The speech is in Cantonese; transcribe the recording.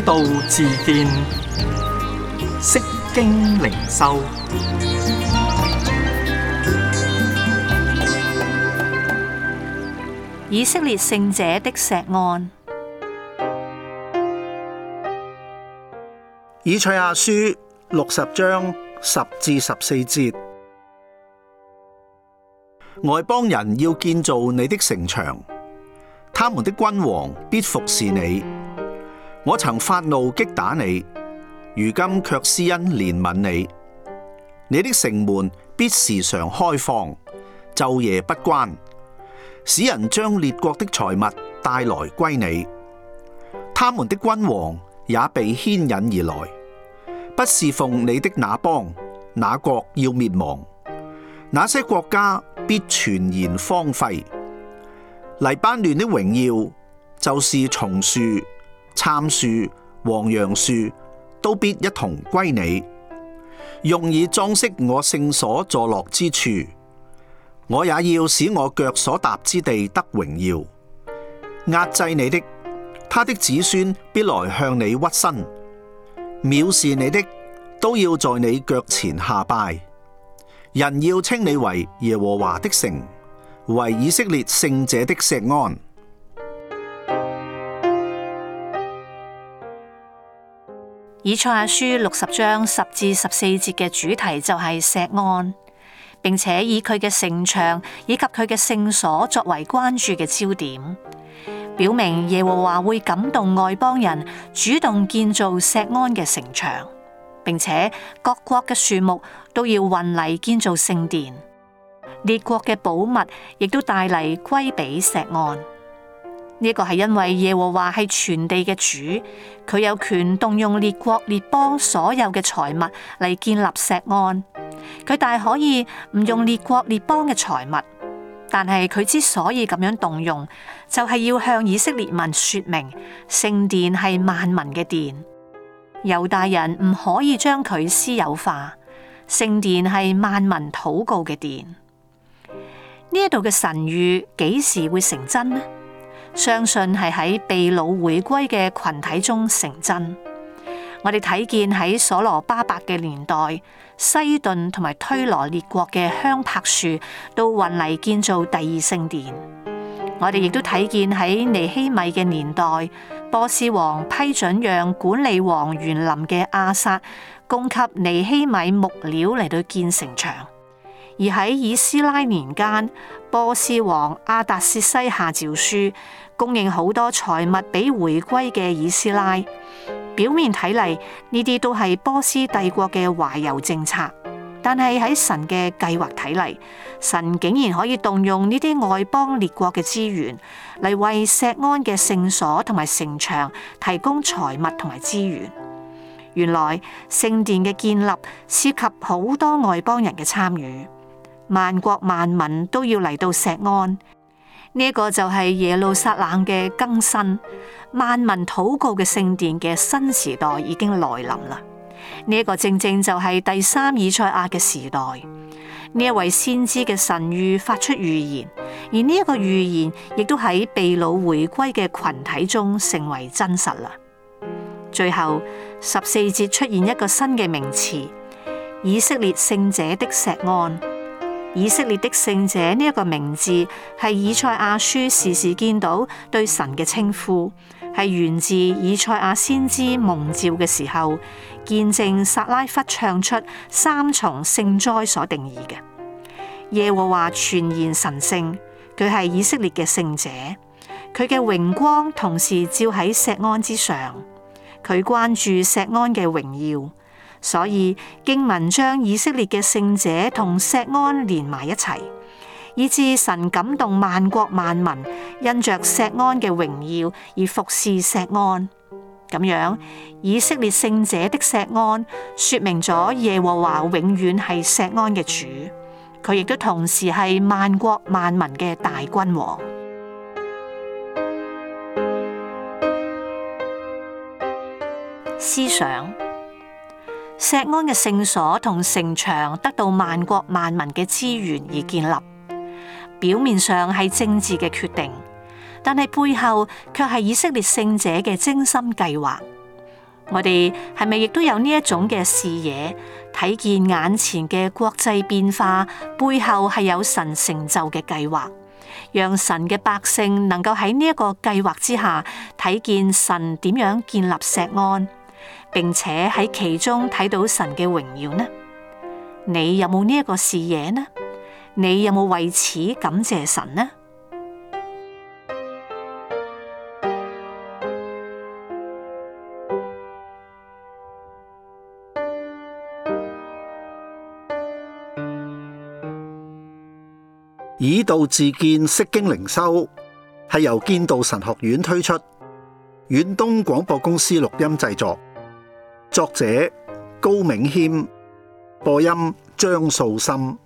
道自見，釋經靈修。 以色列聖者的石案。 以賽亞書60章10至14節：外邦人要建造你的城牆，他們的君王必服侍你。我曾發怒擊打你，如今卻施恩憐憫你。你的城門必時常開放，晝夜不關，使人將列國的財物帶來歸你。他們的君王也被牽引而來，不侍奉你的那邦，那國要滅亡，那些國家必全然荒廢。黎巴嫩的榮耀就是松樹、杉樹、黃楊樹，都必一同歸你，用以裝飾我聖所坐落之處。我也要使我腳所踏之地得榮耀。壓制你的，他的子孫必來向你屈身；藐視你的，都要在你腳前下拜。人要稱你為耶和華的城，為以色列聖者的石安。 以賽亞書60章10至14節嘅主題就係石安，並且以佢嘅城牆以及佢嘅聖所作為關注嘅焦點，表明耶和華會感動外邦人主動建造石安嘅城牆，並且各國嘅樹木都要運嚟建造聖殿，列國嘅寶物亦都帶嚟歸俾石安。呢個係因為耶和華係全地嘅主，佢有權動用列國列邦所有嘅財物嚟建立石安。佢大可以唔用列國列邦嘅財物，但係佢之所以咁樣動用，就係要向以色列民說明聖殿係萬民嘅殿，猶大人唔可以將佢私有化，聖殿係萬民禱告嘅殿。呢一度嘅神諭幾時會成真呢？相信係喺被擄回歸嘅群體中成真。我哋睇見喺所羅巴伯嘅年代，西頓同埋推羅列國嘅香柏樹都運嚟建造第二聖殿。我哋亦都睇見喺尼希米嘅年代，波斯王批准讓管理王園林嘅亞撒供給尼希米木料嚟到建城牆。而喺以斯拉年間，波斯王亞達薛西下詔書，供應好多財物俾回歸嘅以斯拉。表面睇嚟，呢啲都係波斯帝國嘅懷柔政策，但係喺神嘅計劃睇嚟，神竟然可以動用呢啲外邦列國嘅資源嚟為石安嘅聖所同埋城牆提供財物同埋資源。原來聖殿嘅建立涉及好多外邦人嘅參與，萬國萬民都要嚟到石安。呢一個就係耶路撒冷嘅更新，萬民禱告嘅聖殿嘅新時代已經來臨啦。呢一個正正就係第三以賽亞嘅時代。呢一位先知嘅神諭發出預言，而呢一個預言亦都喺被擄回歸嘅群體中成為真實啦。最後14節出現一個新嘅名詞：以色列聖者的石安。以色列的聖者呢一個名字係以賽亞書時時見到對神嘅稱呼，係源自以賽亞先知蒙召嘅時候，見證撒拉弗唱出三重聖災所定義嘅。耶和華全然神聖，佢係以色列嘅聖者，佢嘅榮光同時照喺石安之上，佢關注石安嘅榮耀。所以經文將以色列嘅聖者同石安連埋一齊，以致神感動萬國萬民，因着石安嘅榮耀而服侍石安。咁樣，以色列聖者的石安說明咗耶和華永遠係石安嘅主，佢亦都同時係萬國萬民嘅大君王。思想。石安嘅聖所同城牆得到萬國萬民嘅資源而建立，表面上係政治嘅決定，但係背後卻係以色列聖者嘅精心計劃。 我哋係咪亦都有呢一種嘅視野，睇見眼前嘅國際變化背後係有神成就嘅計劃，讓神嘅百姓能夠喺呢一個計劃之下睇見神點樣建立錫安，並且喺其中睇到神嘅榮耀呢？你有冇呢一個視野呢？你有冇為此感謝神呢？ 以道自見釋經靈修係由建道神學院推出，遠東廣播公司錄音製作，作者高銘謙，播音張素心。